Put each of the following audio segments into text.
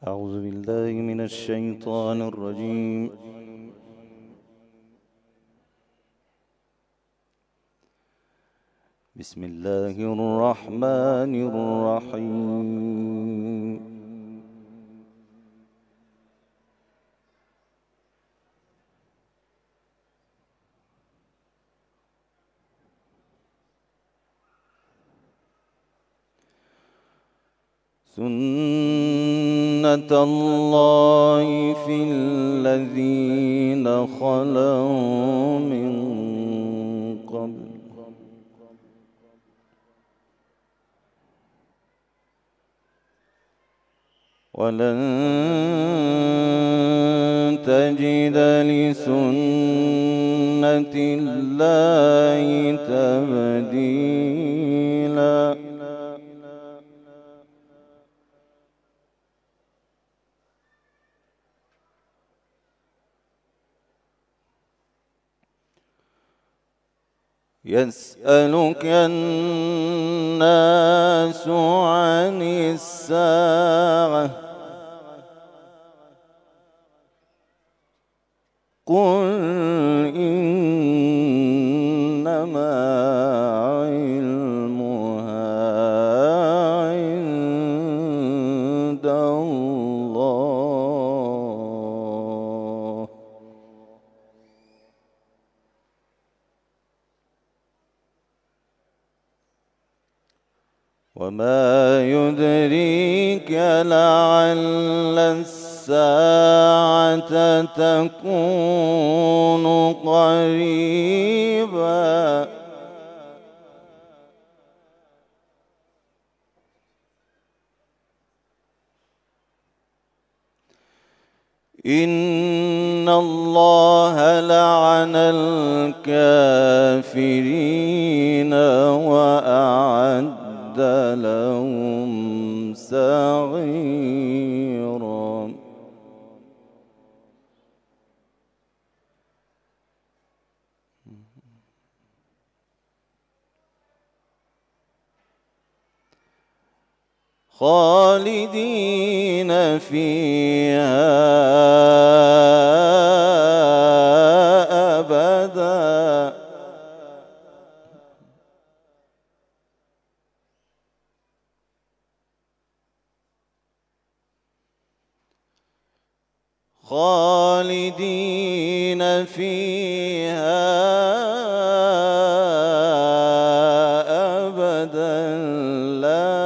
أعوذ بالله من الشيطان الرجيم. بسم الله الرحمن الرحيم. سنة الله في الذين خلوا من قبل ولن تجد لسنة الله تبديلا. يسألك الناس عن الساعة قل إنما علمها عند الله وما يدريك لعل الساعة تكون قريبا. إن الله لعن الكافرين وأعد لهم سعيرا. خالدين فيها أبدا خالدين فيها أبدا لا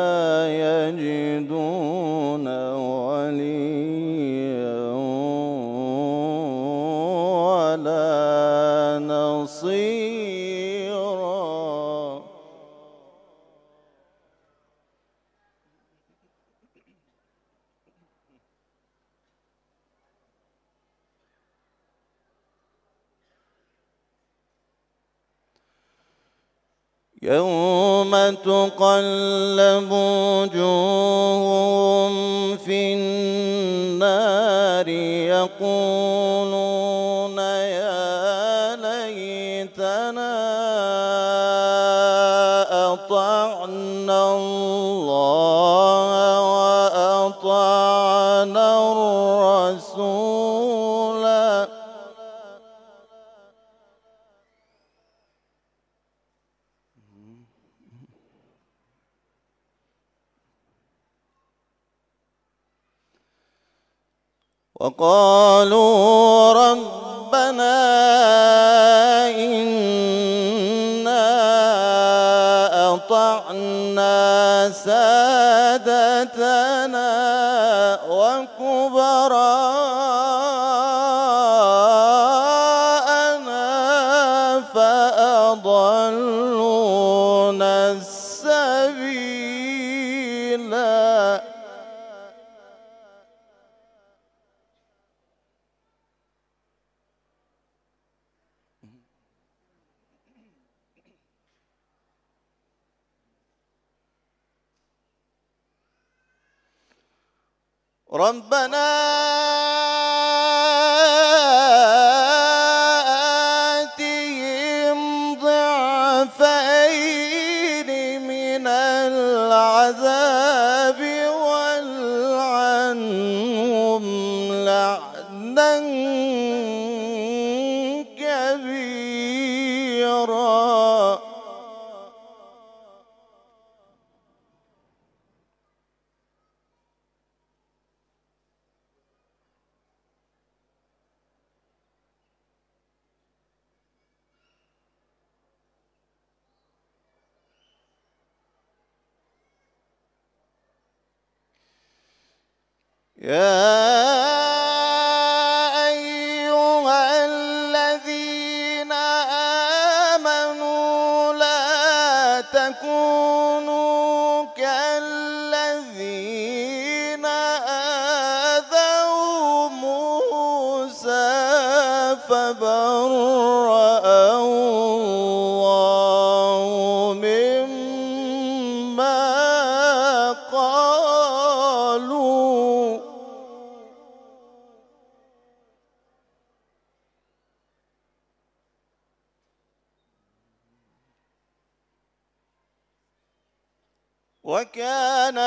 يجدون وليا ولا نصيرا. يوم تقلب وجوههم في النار يقولون يا ليتنا أطعنا الله وأطعنا الرسول. وقالوا ربنا إنا أطعنا سادتنا وكبراءنا فأضلونا السبيلا. ربنا آتهم ضعفين من العذاب والعنهم يا أيها الذين آمنوا لا تكونوا كالذين آذوا موسى فبرأه الله مما قالوا وكان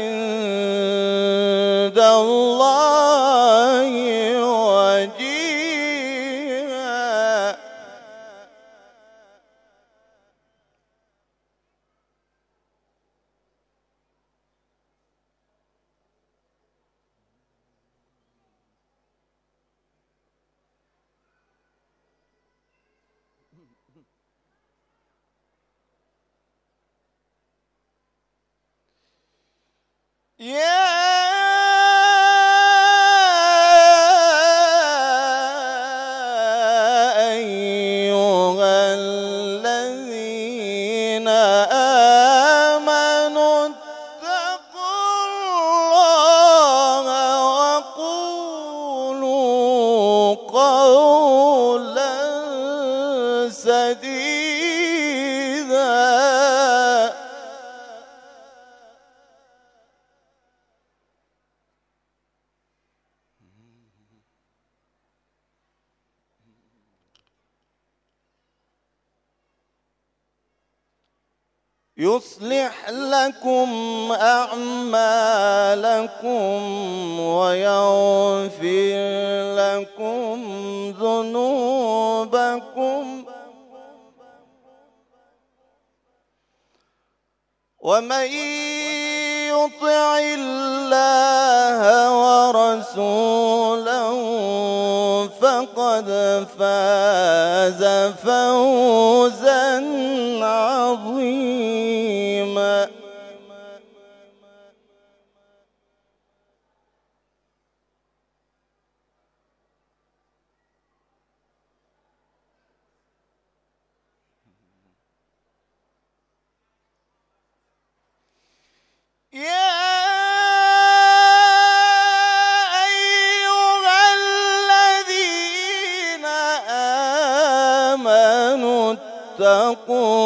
عند الله وجيها. يا أيها الذين آمنوا اتقوا الله وقولوا قولا سديدا يصلح لكم أعمالكم ويغفر لكم ذنوبكم ومن يطع الله ورسوله فقد فاز فوزا عظيما. يا أيها الذين آمنوا اتقوا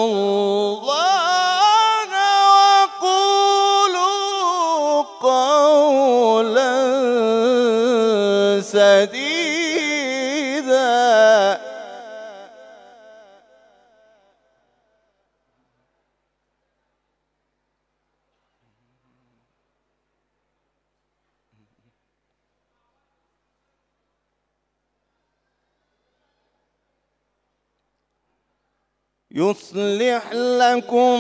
الله وقولوا قولا سديدا يصلح لكم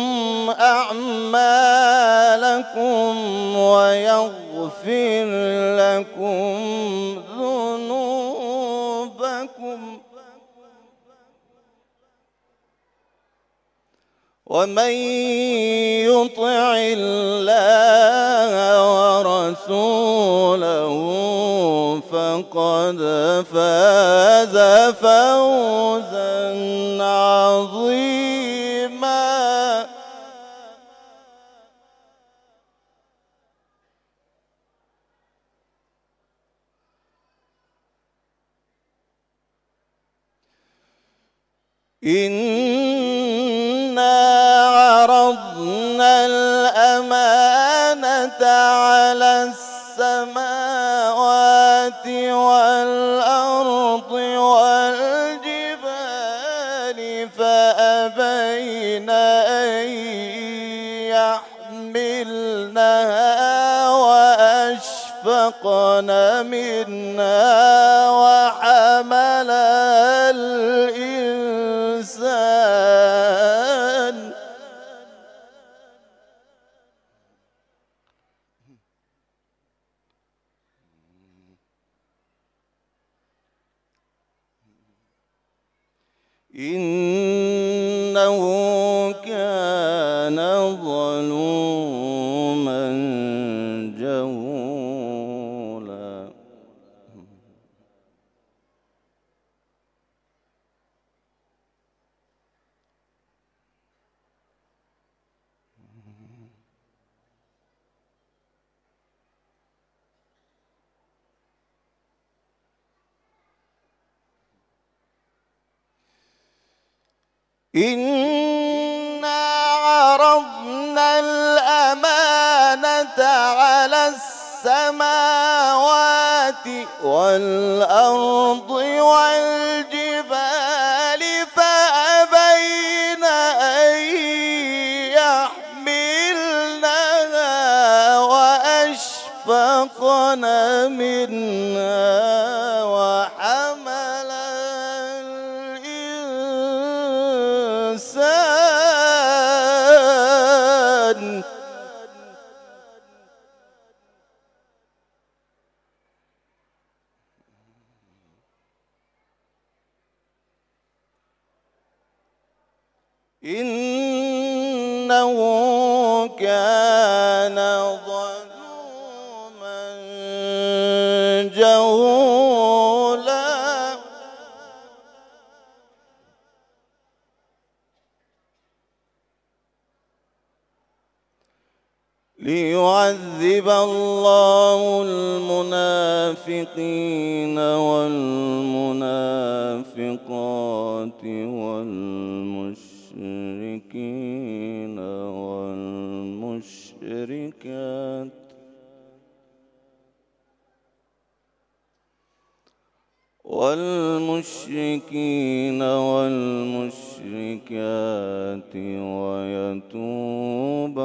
أعمالكم ويغفر لكم ذنوبكم ومن يطع الله ورسوله فقد فاز فوزا عظيما. إنا عرضنا الأمانة على السماوات والأرض والجبال فأبين أن يحملنها وأشفقن منها وحملها الإنسان إنه كان ظلوما جهولا. إنا عرضنا الأمانة على السماوات والأرض والجبال فأبين أن يحملنها وأشفقن منها وحملها الإنسان إنه كان ظلوما جهولا ليعذب الله المنافقين والمنافقات والمشركين والمشركات ويتوب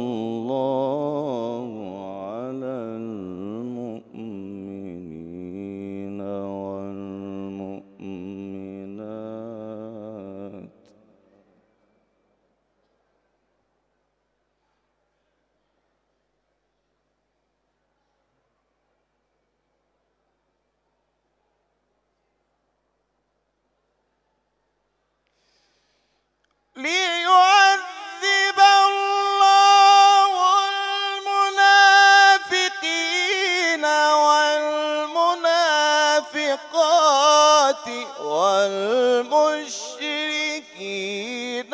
الله على المؤمنين والمؤمنات ليعذب الله المنافقين والمنافقات والمشركين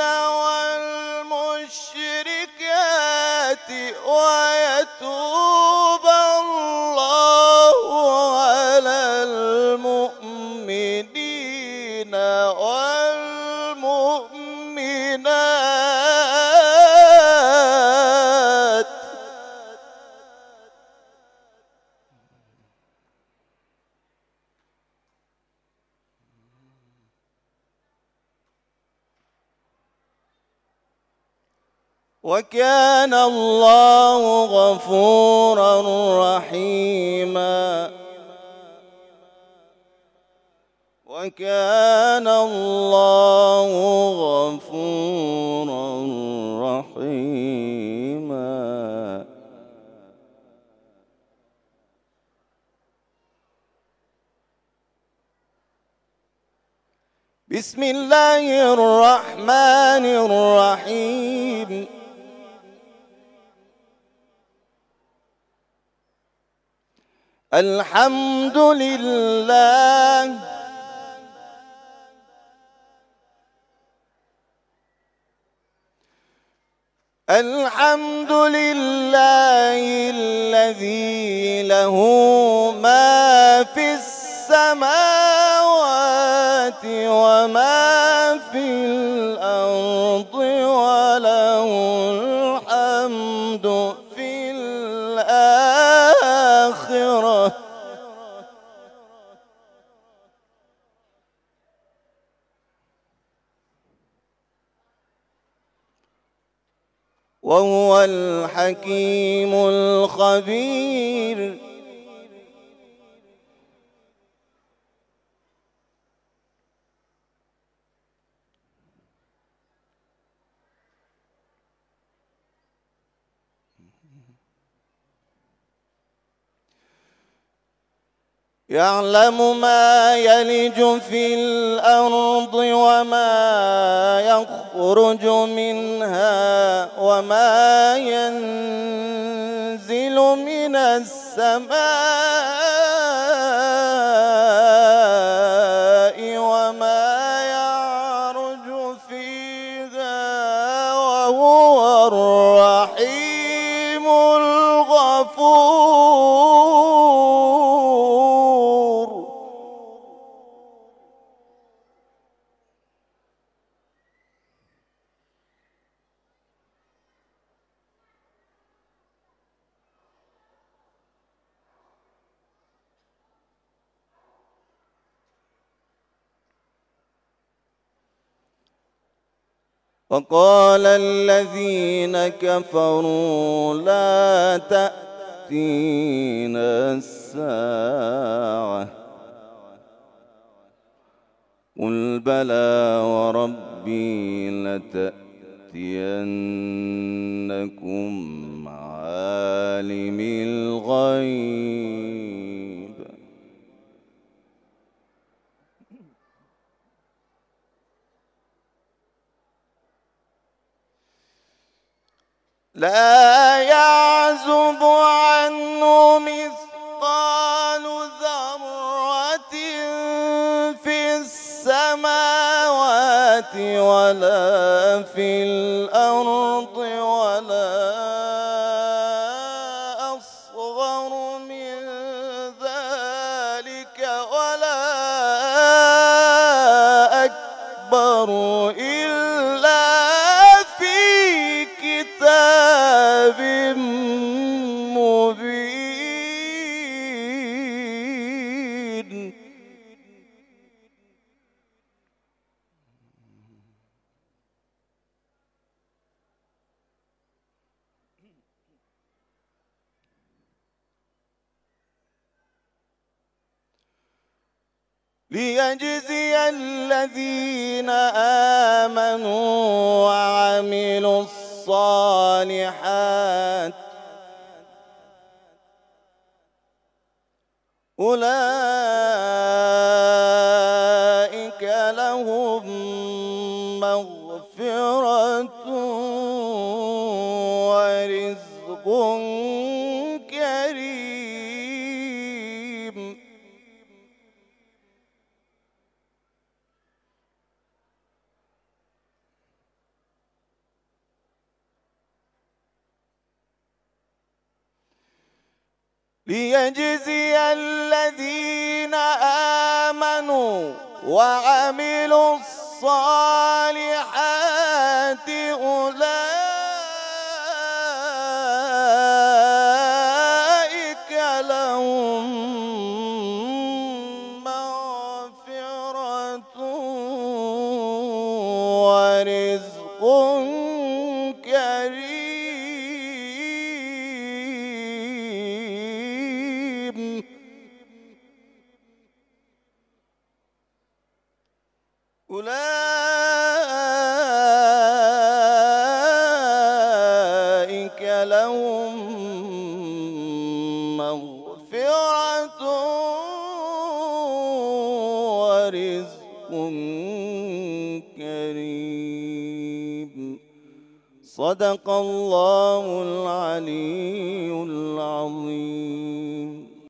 والمشركات ويتوب الله على المؤمنين والمؤمنات وكان الله غفورا رحيما وكان الله غفورا رحيما بسم الله الرحمن الرحيم الحمد لله الحمد لله الذي له ما في السماوات وما في الأرض وله الحمد في الآخرة وهو الحكيم الخبير يعلم ما يلج في الأرض وما يخرج منها وما ينزل من السماء وما يعرج فيها وهو الرحيم الغفور. وقال الذين كفروا لا تأتينا الساعة قل بلى وربي لتأتينكم عالم الغيب لا يعزب عنه مثقال ذرة في السماوات ولا في الأرض ولا أصغر من ذلك ولا أكبر إلا في كتاب مبين ليجزي الذين آمنوا وعملوا الصالحات أولئك لهم مغفرة ورزق كريم ليجزي الذين آمنوا وعملوا الصالحات أولئك لهم مغفرة ورزق كريم أولئك لهم مغفرة ورزق كريم صدق الله العلي العظيم.